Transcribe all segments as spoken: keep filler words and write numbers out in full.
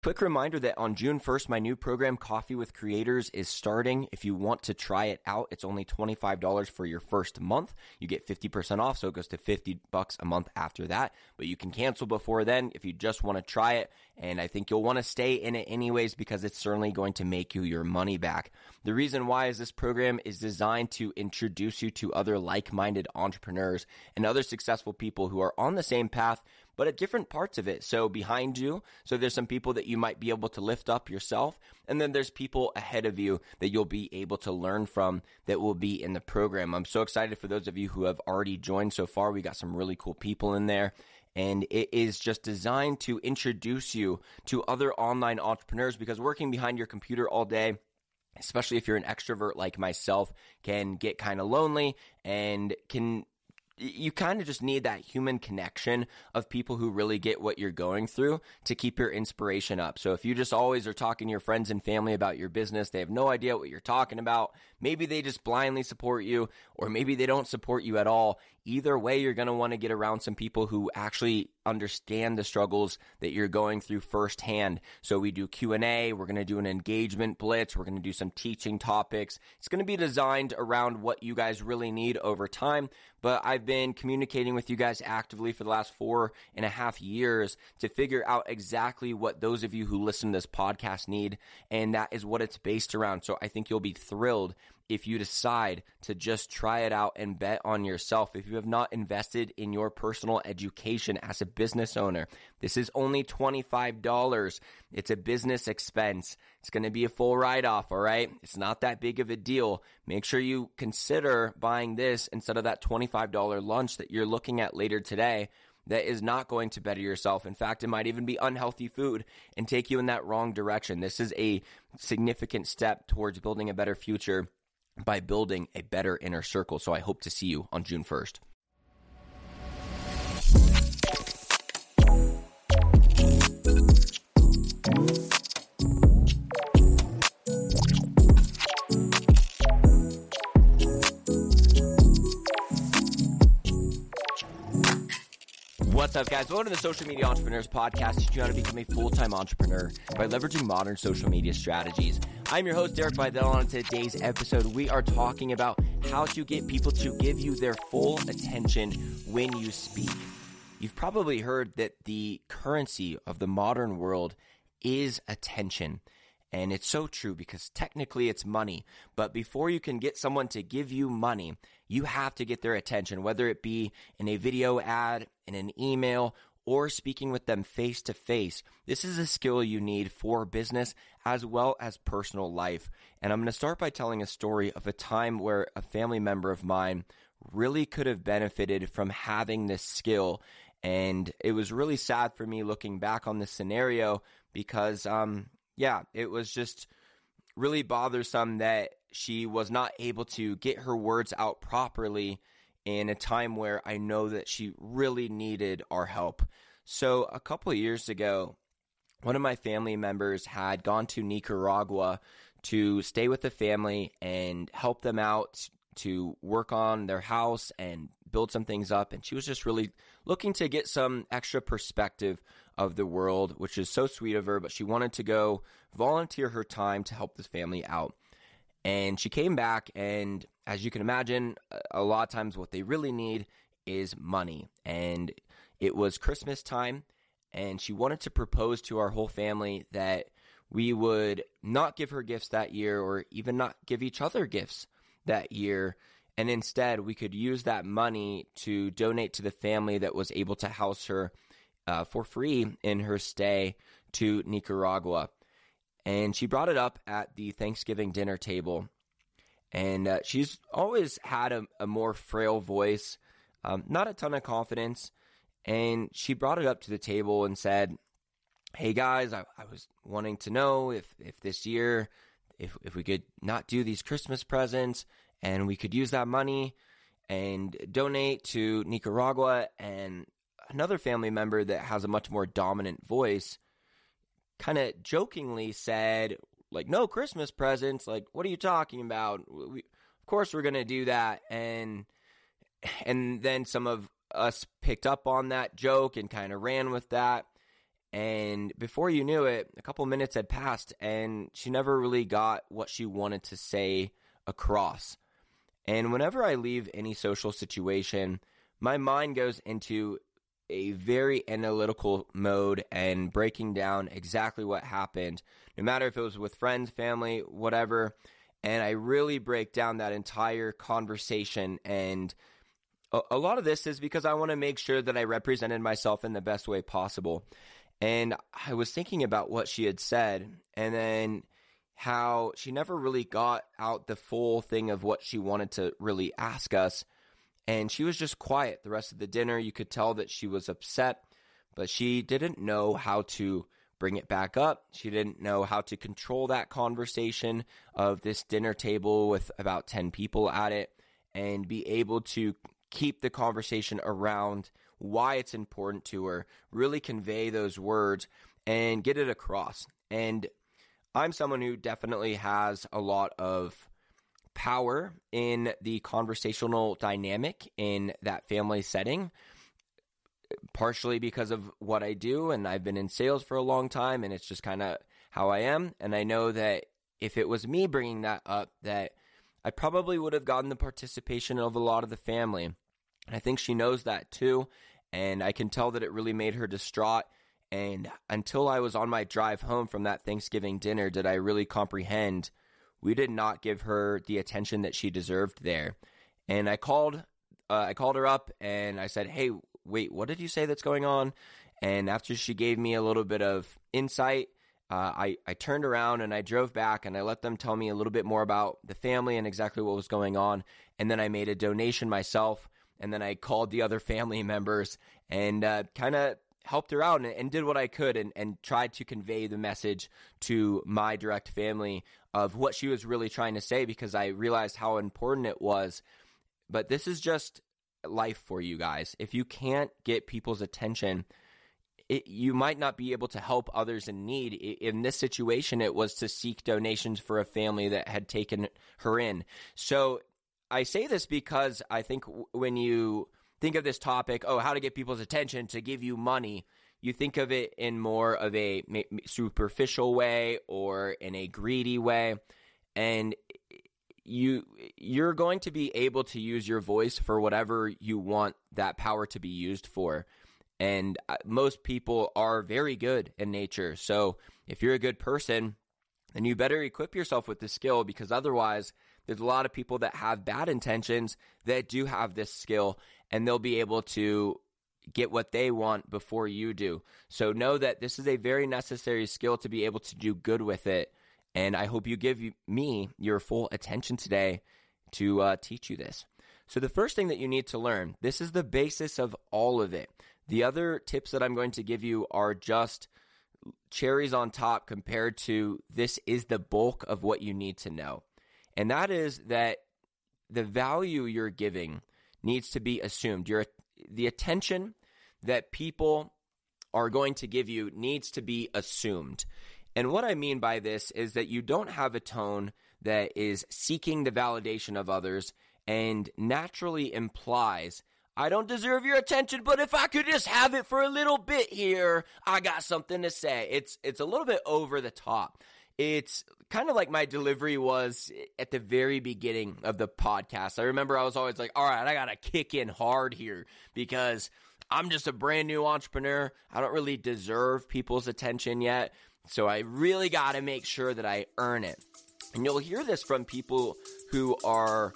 Quick reminder that on June first, my new program, Coffee with Creators, is starting. If you want to try it out, it's only twenty-five dollars for your first month. You get fifty percent off, so it goes to fifty bucks a month after that. But you can cancel before then if you just want to try it. And I think you'll want to stay in it anyways because it's certainly going to make you your money back. The reason why is this program is designed to introduce you to other like-minded entrepreneurs and other successful people who are on the same path, but at different parts of it. So behind you, so there's some people that you might be able to lift up yourself, and then there's people ahead of you that you'll be able to learn from that will be in the program. I'm so excited for those of you who have already joined so far. We got some really cool people in there, and it is just designed to introduce you to other online entrepreneurs because working behind your computer all day, especially if you're an extrovert like myself, can get kind of lonely and can you kind of just need that human connection of people who really get what you're going through to keep your inspiration up. So if you just always are talking to your friends and family about your business, they have no idea what you're talking about. Maybe they just blindly support you, or maybe they don't support you at all. Either way, you're going to want to get around some people who actually understand the struggles that you're going through firsthand. So we do Q and A. We're going to do an engagement blitz. We're going to do some teaching topics. It's going to be designed around what you guys really need over time. But I've been communicating with you guys actively for the last four and a half years to figure out exactly what those of you who listen to this podcast need. And that is what it's based around. So I think you'll be thrilled if you decide to just try it out and bet on yourself. If you have not invested in your personal education as a business owner, this is only twenty-five dollars. It's a business expense. It's going to be a full write-off, all right? It's not that big of a deal. Make sure you consider buying this instead of that twenty-five dollars lunch that you're looking at later today that is not going to better yourself. In fact, it might even be unhealthy food and take you in that wrong direction. This is a significant step towards building a better future by building a better inner circle. So I hope to see you on June first. What's up, guys? Welcome to the Social Media Entrepreneurs Podcast, teaching you how to become a full-time entrepreneur by leveraging modern social media strategies. I'm your host, Derek Vidal. On today's episode, we are talking about how to get people to give you their full attention when you speak. You've probably heard that the currency of the modern world is attention. And it's so true because technically it's money. But before you can get someone to give you money, you have to get their attention, whether it be in a video ad, in an email, or speaking with them face to face. This is a skill you need for business as well as personal life. And I'm going to start by telling a story of a time where a family member of mine really could have benefited from having this skill. And it was really sad for me looking back on this scenario because, um, yeah, it was just really bothersome that she was not able to get her words out properly in a time where I know that she really needed our help. So a couple of years ago, one of my family members had gone to Nicaragua to stay with the family and help them out to work on their house and build some things up. And she was just really looking to get some extra perspective of the world, which is so sweet of her, but she wanted to go volunteer her time to help this family out. And she came back, and as you can imagine, a lot of times what they really need is money. And it was Christmas time, and she wanted to propose to our whole family that we would not give her gifts that year or even not give each other gifts that year. And instead, we could use that money to donate to the family that was able to house her uh, for free in her stay to Nicaragua. And she brought it up at the Thanksgiving dinner table. And uh, she's always had a, a more frail voice, um, not a ton of confidence. And she brought it up to the table and said, hey guys, I, I was wanting to know if, if this year, if, if we could not do these Christmas presents and we could use that money and donate to Nicaragua. And another family member that has a much more dominant voice kind of jokingly said, like, no Christmas presents, like, what are you talking about? We, of course we're going to do that. And and then some of us picked up on that joke and kind of ran with that. And before you knew it, a couple minutes had passed and she never really got what she wanted to say across. And whenever I leave any social situation, my mind goes into a very analytical mode and breaking down exactly what happened, no matter if it was with friends, family, whatever. And I really break down that entire conversation. And a, a lot of this is because I want to make sure that I represented myself in the best way possible. And I was thinking about what she had said and then how she never really got out the full thing of what she wanted to really ask us. And she was just quiet the rest of the dinner. You could tell that she was upset, but she didn't know how to bring it back up. She didn't know how to control that conversation of this dinner table with about ten people at it and be able to keep the conversation around why it's important to her, really convey those words and get it across. And I'm someone who definitely has a lot of power in the conversational dynamic in that family setting, partially because of what I do, and I've been in sales for a long time, and it's just kind of how I am. And I know that if it was me bringing that up, that I probably would have gotten the participation of a lot of the family. And I think she knows that too. And I can tell that it really made her distraught. And until I was on my drive home from that Thanksgiving dinner, did I really comprehend we did not give her the attention that she deserved there. And I called, uh, I called her up and I said, "Hey, wait, what did you say that's going on?" And after she gave me a little bit of insight, uh, I, I turned around and I drove back and I let them tell me a little bit more about the family and exactly what was going on. And then I made a donation myself. And then I called the other family members and uh, kind of helped her out and, and did what I could and, and tried to convey the message to my direct family of what she was really trying to say, because I realized how important it was. But this is just life for you guys. If you can't get people's attention, it, you might not be able to help others in need. In this situation, it was to seek donations for a family that had taken her in. So I say this because I think when you think of this topic, oh, how to get people's attention to give you money, you think of it in more of a superficial way or in a greedy way. And you, you're going to be able to use your voice for whatever you want that power to be used for. And most people are very good in nature. So if you're a good person, then you better equip yourself with this skill, because otherwise there's a lot of people that have bad intentions that do have this skill, and they'll be able to get what they want before you do. So know that this is a very necessary skill to be able to do good with it. And I hope you give me your full attention today to uh, teach you this. So the first thing that you need to learn, this is the basis of all of it. The other tips that I'm going to give you are just cherries on top compared to this is the bulk of what you need to know. And that is that the value you're giving needs to be assumed. Your, the attention that people are going to give you needs to be assumed. And what I mean by this is that you don't have a tone that is seeking the validation of others and naturally implies, I don't deserve your attention, but if I could just have it for a little bit here, I got something to say. It's it's a little bit over the top. It's kind of like my delivery was at the very beginning of the podcast. I remember I was always like, all right, I got to kick in hard here because I'm just a brand new entrepreneur. I don't really deserve people's attention yet. So I really got to make sure that I earn it. And you'll hear this from people who are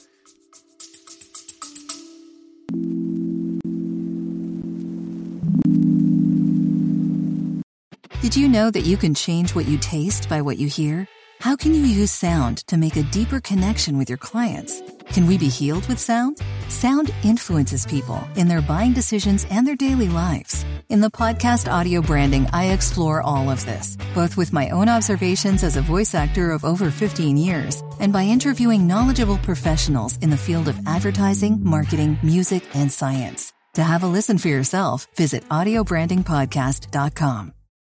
Did you know that you can change what you taste by what you hear? How can you use sound to make a deeper connection with your clients? Can we be healed with sound? Sound influences people in their buying decisions and their daily lives. In the podcast Audio Branding, I explore all of this, both with my own observations as a voice actor of over fifteen years and by interviewing knowledgeable professionals in the field of advertising, marketing, music, and science. To have a listen for yourself, visit audio branding podcast dot com.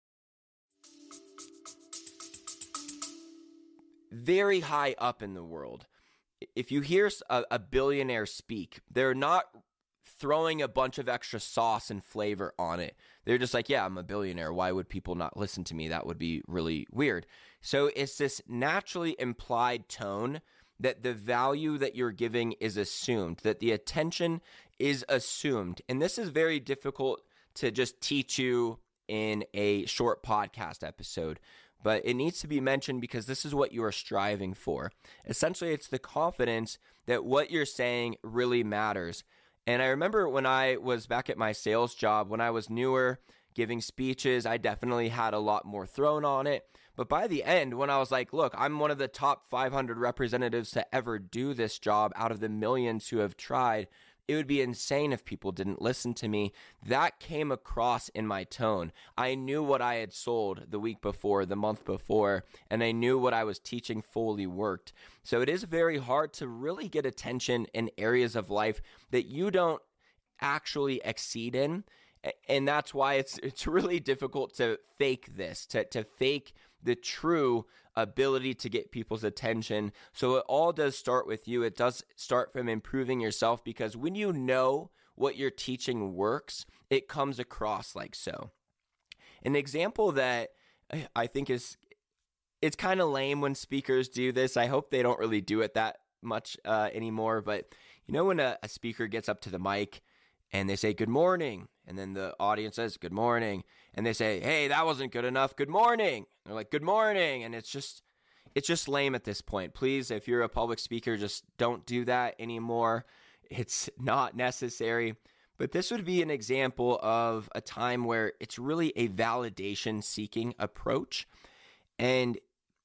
Very high up in the world. If you hear a, a billionaire speak, they're not throwing a bunch of extra sauce and flavor on it. They're just like, yeah, I'm a billionaire. Why would people not listen to me? That would be really weird. So it's this naturally implied tone that the value that you're giving is assumed, that the attention is assumed. And this is very difficult to just teach you in a short podcast episode, but it needs to be mentioned because this is what you are striving for. Essentially, it's the confidence that what you're saying really matters. And I remember when I was back at my sales job, when I was newer, giving speeches, I definitely had a lot more thrown on it. But by the end, when I was like, look, I'm one of the top five hundred representatives to ever do this job out of the millions who have tried, it would be insane if people didn't listen to me. That came across in my tone. I knew what I had sold the week before, the month before, and I knew what I was teaching fully worked. So it is very hard to really get attention in areas of life that you don't actually exceed in. And that's why it's it's really difficult to fake this, to, to fake the true ability to get people's attention. So it all does start with you. It does start from improving yourself, because when you know what you're teaching works, it comes across like so. An example that I think is, it's kind of lame when speakers do this. I hope they don't really do it that much uh, anymore. But you know when a, a speaker gets up to the mic and they say, good morning, and then the audience says, good morning, and they say, hey, that wasn't good enough, good morning. They're like, good morning, and it's just, it's just lame at this point. Please, if you're a public speaker, just don't do that anymore. It's not necessary. But this would be an example of a time where it's really a validation-seeking approach, and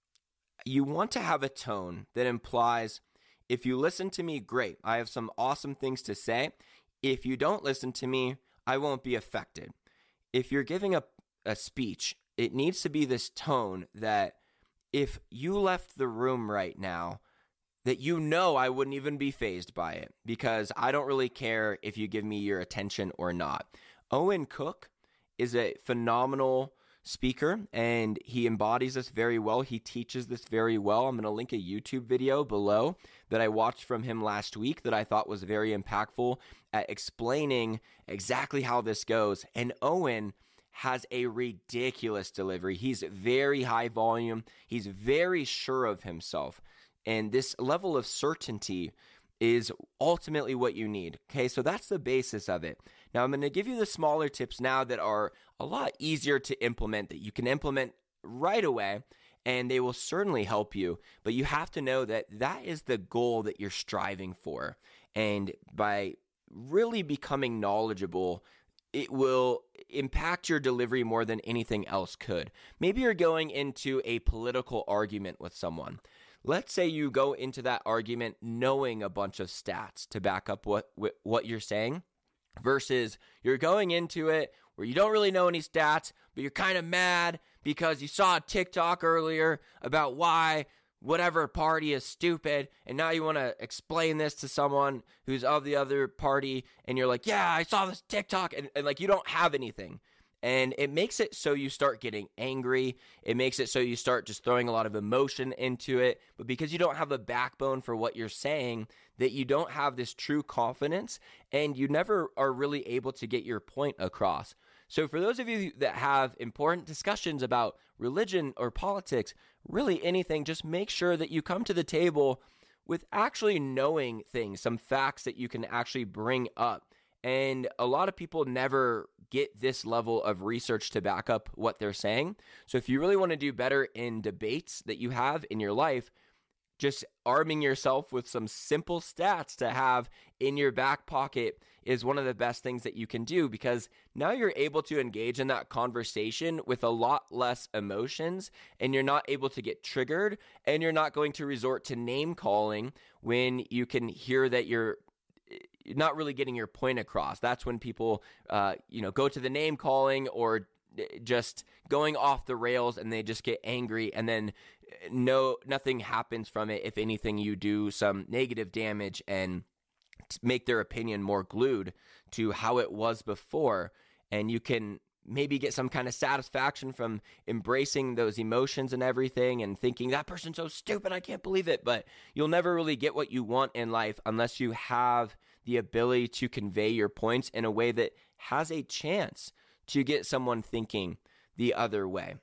you want to have a tone that implies, if you listen to me, great, I have some awesome things to say. If you don't listen to me, I won't be affected. If you're giving a, a speech, it needs to be this tone that if you left the room right now, that you know I wouldn't even be fazed by it, because I don't really care if you give me your attention or not. Owen Cook is a phenomenal speaker, and he embodies this very well. He teaches this very well. I'm going to link a YouTube video below that I watched from him last week that I thought was very impactful at explaining exactly how this goes. And Owen has a ridiculous delivery. He's very high volume. He's very sure of himself. And this level of certainty is ultimately what you need. Okay, so that's the basis of it. Now, I'm going to give you the smaller tips now that are a lot easier to implement, that you can implement right away, and they will certainly help you. But you have to know that that is the goal that you're striving for. And by really becoming knowledgeable, it will impact your delivery more than anything else could. Maybe you're going into a political argument with someone. Let's say you go into that argument knowing a bunch of stats to back up what what you're saying, versus you're going into it where you don't really know any stats, but you're kind of mad because you saw a TikTok earlier about why whatever party is stupid, and now you want to explain this to someone who's of the other party, and you're like, yeah, I saw this TikTok, and, and like you don't have anything. And it makes it so you start getting angry. It makes it so you start just throwing a lot of emotion into it. But because you don't have a backbone for what you're saying, that you don't have this true confidence, and you never are really able to get your point across. So for those of you that have important discussions about religion or politics, really anything, just make sure that you come to the table with actually knowing things, some facts that you can actually bring up. And a lot of people never get this level of research to back up what they're saying. So if you really want to do better in debates that you have in your life, just arming yourself with some simple stats to have in your back pocket is one of the best things that you can do, because now you're able to engage in that conversation with a lot less emotions, and you're not able to get triggered, and you're not going to resort to name calling when you can hear that you're not really getting your point across. That's when people, uh, you know, go to the name calling or just going off the rails, and they just get angry, and then no, nothing happens from it. If anything, you do some negative damage and make their opinion more glued to how it was before. And you can maybe get some kind of satisfaction from embracing those emotions and everything and thinking that person's so stupid, I can't believe it. But you'll never really get what you want in life unless you have the ability to convey your points in a way that has a chance to get someone thinking the other way.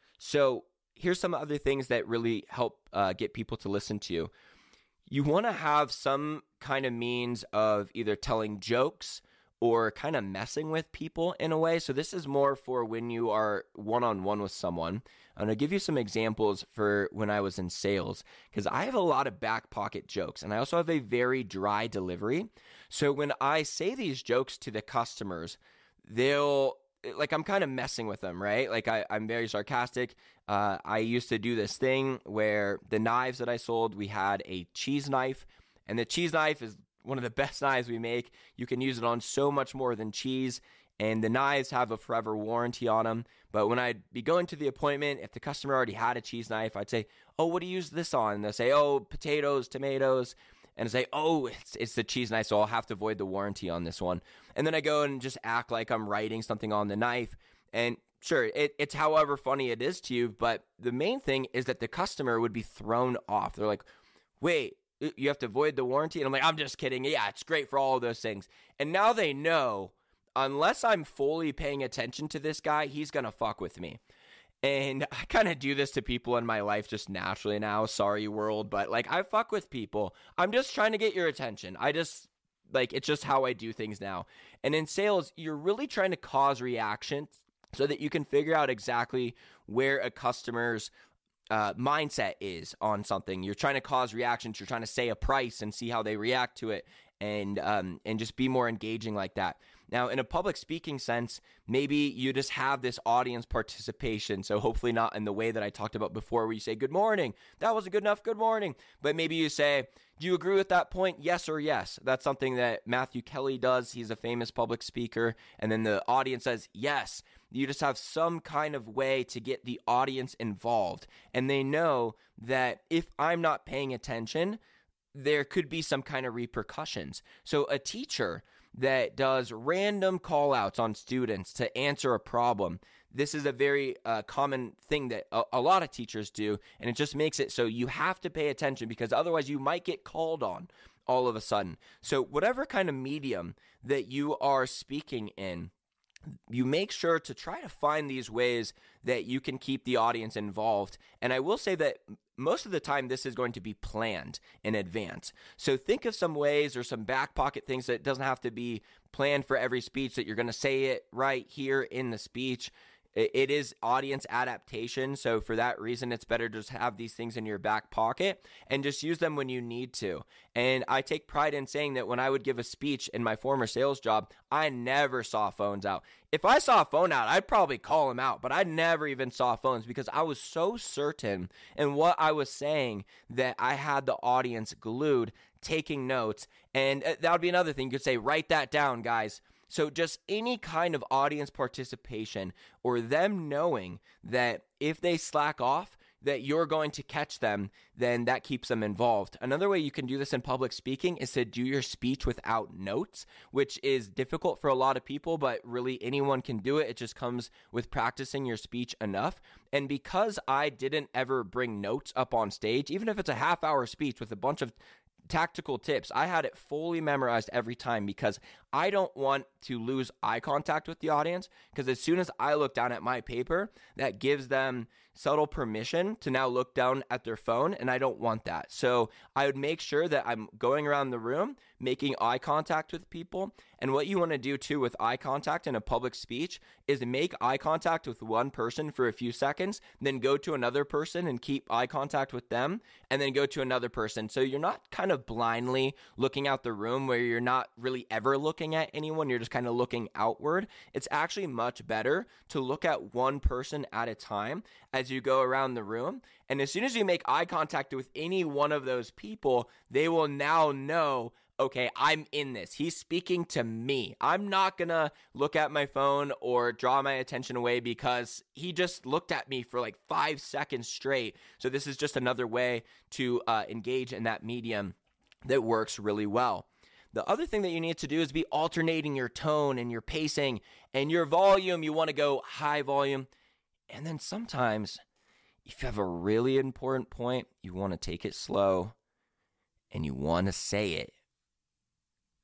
So here's some other things that really help uh, get people to listen to you. You want to have some kind of means of either telling jokes or kind of messing with people in a way. So this is more for when you are one-on-one with someone. I'm going to give you some examples for when I was in sales, because I have a lot of back pocket jokes, and I also have a very dry delivery. So when I say these jokes to the customers, they'll, like, I'm kind of messing with them, right? Like I, I'm very sarcastic. Uh, I used to do this thing where the knives that I sold, we had a cheese knife, and the cheese knife is one of the best knives we make. You can use it on so much more than cheese, and the knives have a forever warranty on them. But when I'd be going to the appointment, if the customer already had a cheese knife, I'd say, oh, what do you use this on? And they'll say, oh, potatoes, tomatoes. And I say, oh, it's, it's the cheese knife, so I'll have to void the warranty on this one. And then I go and just act like I'm writing something on the knife. And sure, it, it's however funny it is to you, but the main thing is that the customer would be thrown off. They're like, wait, you have to void the warranty? And I'm like, I'm just kidding. Yeah, it's great for all of those things. And now they know, unless I'm fully paying attention to this guy, he's going to fuck with me. And I kind of do this to people in my life just naturally now. Sorry, world. But like, I fuck with people. I'm just trying to get your attention. I just, like, it's just how I do things now. And in sales, you're really trying to cause reaction so that you can figure out exactly where a customer's Uh, mindset is on something. You're trying to cause reactions. You're trying to say a price and see how they react to it, and um, and just be more engaging like that. Now, in a public speaking sense, maybe you just have this audience participation. So hopefully not in the way that I talked about before, where you say, good morning. That wasn't good enough. Good morning. But maybe you say, do you agree with that point? Yes or yes. That's something that Matthew Kelly does. He's a famous public speaker. And then the audience says, yes. You just have some kind of way to get the audience involved. And they know that if I'm not paying attention, there could be some kind of repercussions. So a teacher that does random call outs on students to answer a problem, this is a very uh, common thing that a, a lot of teachers do, and it just makes it so you have to pay attention, because otherwise you might get called on all of a sudden. So whatever kind of medium that you are speaking in, you make sure to try to find these ways that you can keep the audience involved. And I will say that most of the time this is going to be planned in advance. So think of some ways or some back pocket things that doesn't have to be planned for every speech, that you're going to say it right here in the speech. It is audience adaptation, so for that reason, it's better to just have these things in your back pocket and just use them when you need to. And I take pride in saying that when I would give a speech in my former sales job, I never saw phones out. If I saw a phone out, I'd probably call them out, but I never even saw phones, because I was so certain in what I was saying that I had the audience glued, taking notes. And that would be another thing. You could say, write that down, guys. So just any kind of audience participation, or them knowing that if they slack off, that you're going to catch them, then that keeps them involved. Another way you can do this in public speaking is to do your speech without notes, which is difficult for a lot of people, but really anyone can do it. It just comes with practicing your speech enough. And because I didn't ever bring notes up on stage, even if it's a half hour speech with a bunch of tactical tips, I had it fully memorized every time, because I don't want to lose eye contact with the audience, because as soon as I look down at my paper, that gives them subtle permission to now look down at their phone, and I don't want that. So I would make sure that I'm going around the room, making eye contact with people. And what you want to do too with eye contact in a public speech is make eye contact with one person for a few seconds, then go to another person and keep eye contact with them, and then go to another person. So you're not kind of blindly looking out the room where you're not really ever looking at anyone. You're just kind of looking outward. It's actually much better to look at one person at a time as you go around the room. And as soon as you make eye contact with any one of those people, they will now know, okay, I'm in this. He's speaking to me. I'm not going to look at my phone or draw my attention away because he just looked at me for like five seconds straight. So this is just another way to uh, engage in that medium that works really well. The other thing that you need to do is be alternating your tone and your pacing and your volume. You want to go high volume. And then sometimes if you have a really important point, you want to take it slow and you want to say it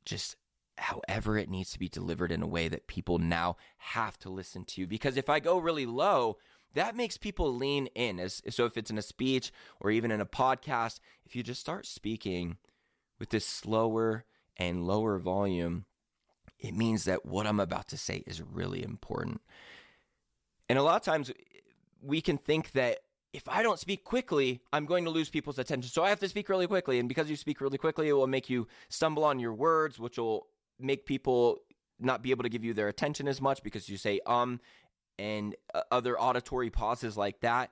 just however it needs to be delivered in a way that people now have to listen to. Because if I go really low, that makes people lean in. As, so if it's in a speech or even in a podcast, if you just start speaking with this slower and lower volume, it means that what I'm about to say is really important. And a lot of times we can think that if I don't speak quickly, I'm going to lose people's attention. So I have to speak really quickly. And because you speak really quickly, it will make you stumble on your words, which will make people not be able to give you their attention as much because you say um and uh, other auditory pauses like that.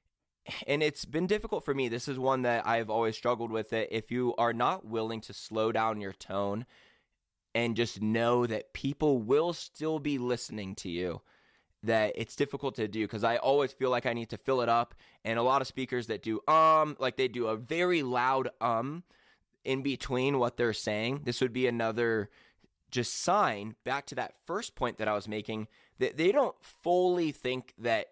And it's been difficult for me. This is one that I've always struggled with. It. If you are not willing to slow down your tone and just know that people will still be listening to you, that it's difficult to do, because I always feel like I need to fill it up. And a lot of speakers that do um, like they do a very loud um in between what they're saying. This would be another just sign back to that first point that I was making, that they don't fully think that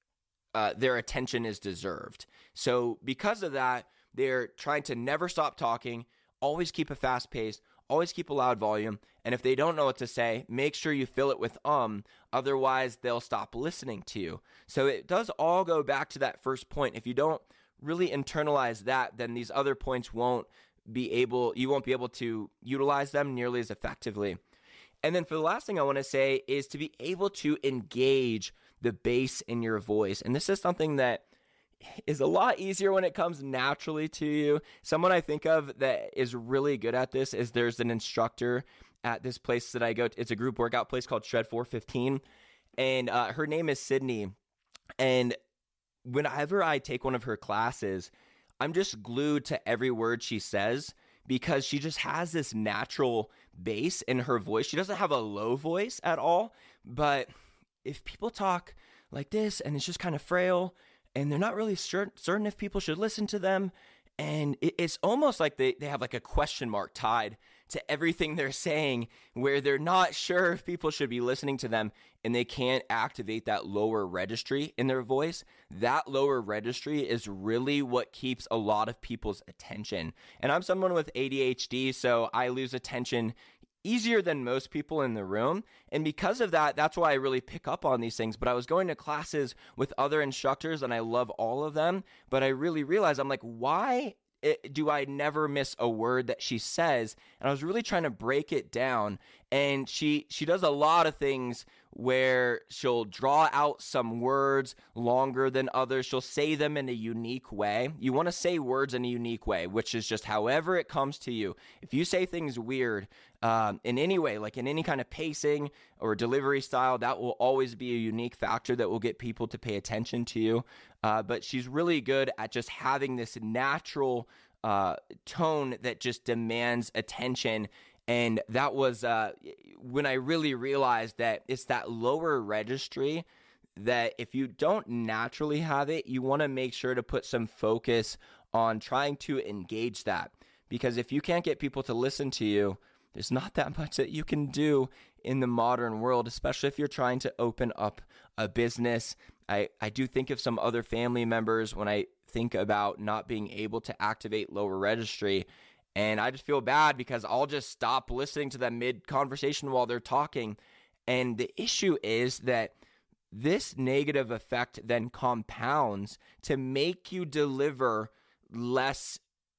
uh, their attention is deserved. So because of that, they're trying to never stop talking, always keep a fast pace, always keep a loud volume. And if they don't know what to say, make sure you fill it with um, otherwise they'll stop listening to you. So it does all go back to that first point. If you don't really internalize that, then these other points won't be able, you won't be able to utilize them nearly as effectively. And then for the last thing I want to say is to be able to engage the bass in your voice. And this is something that is a lot easier when it comes naturally to you. Someone I think of that is really good at this is there's an instructor at this place that I go to. It's a group workout place called Shred four fifteen. And uh, her name is Sydney. And whenever I take one of her classes, I'm just glued to every word she says because she just has this natural bass in her voice. She doesn't have a low voice at all, but if people talk like this and it's just kind of frail and they're not really cer- certain if people should listen to them, and it, it's almost like they, they have like a question mark tied to everything they're saying where they're not sure if people should be listening to them and they can't activate that lower registry in their voice. That lower registry is really what keeps a lot of people's attention. And I'm someone with A D H D, so I lose attention easier than most people in the room. And because of that, that's why I really pick up on these things. But I was going to classes with other instructors and I love all of them. But I really realized, I'm like, why it, do I never miss a word that she says? And I was really trying to break it down. And she, she does a lot of things where she'll draw out some words longer than others. She'll say them in a unique way. You want to say words in a unique way, which is just however it comes to you. If you say things weird um, in any way, like in any kind of pacing or delivery style, that will always be a unique factor that will get people to pay attention to you. Uh, but she's really good at just having this natural uh, tone that just demands attention. And that was uh, when I really realized that it's that lower registry that if you don't naturally have it, you want to make sure to put some focus on trying to engage that. Because if you can't get people to listen to you, there's not that much that you can do in the modern world, especially if you're trying to open up a business. I, I do think of some other family members when I think about not being able to activate lower registry. And I just feel bad because I'll just stop listening to them mid-conversation while they're talking. And the issue is that this negative effect then compounds to make you deliver less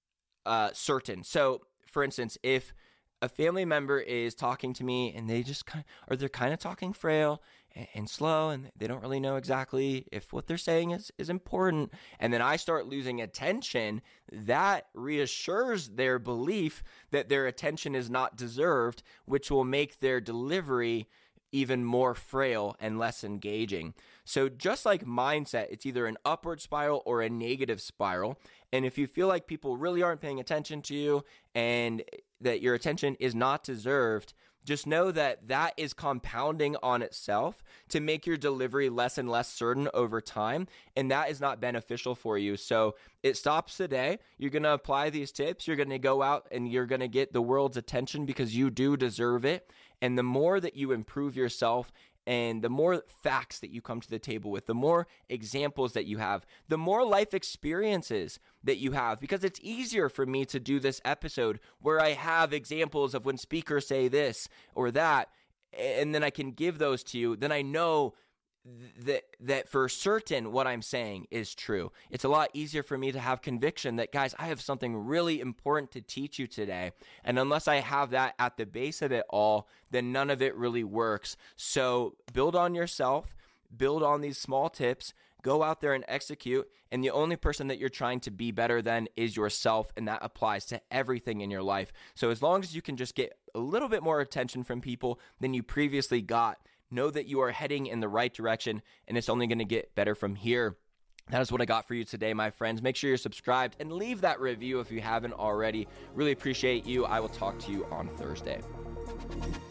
uh, certain. So, for instance, if a family member is talking to me and they just kind of, or they're kind of talking frail and, and slow and they don't really know exactly if what they're saying is, is important, and then I start losing attention, that reassures their belief that their attention is not deserved, which will make their delivery even more frail and less engaging. So just like mindset, it's either an upward spiral or a negative spiral. And if you feel like people really aren't paying attention to you and that your attention is not deserved, just know that that is compounding on itself to make your delivery less and less certain over time, and that is not beneficial for you. So it stops today. You're going to apply these tips. You're going to go out and you're going to get the world's attention because you do deserve it. And the more that you improve yourself and the more facts that you come to the table with, the more examples that you have, the more life experiences that you have, because it's easier for me to do this episode where I have examples of when speakers say this or that, and then I can give those to you. Then I know that that for certain what I'm saying is true. It's a lot easier for me to have conviction that, guys, I have something really important to teach you today. And unless I have that at the base of it all, then none of it really works. So build on yourself, build on these small tips, go out there and execute. And the only person that you're trying to be better than is yourself. And that applies to everything in your life. So as long as you can just get a little bit more attention from people than you previously got, know that you are heading in the right direction, and it's only going to get better from here. That is what I got for you today, my friends. Make sure you're subscribed and leave that review if you haven't already. Really appreciate you. I will talk to you on Thursday.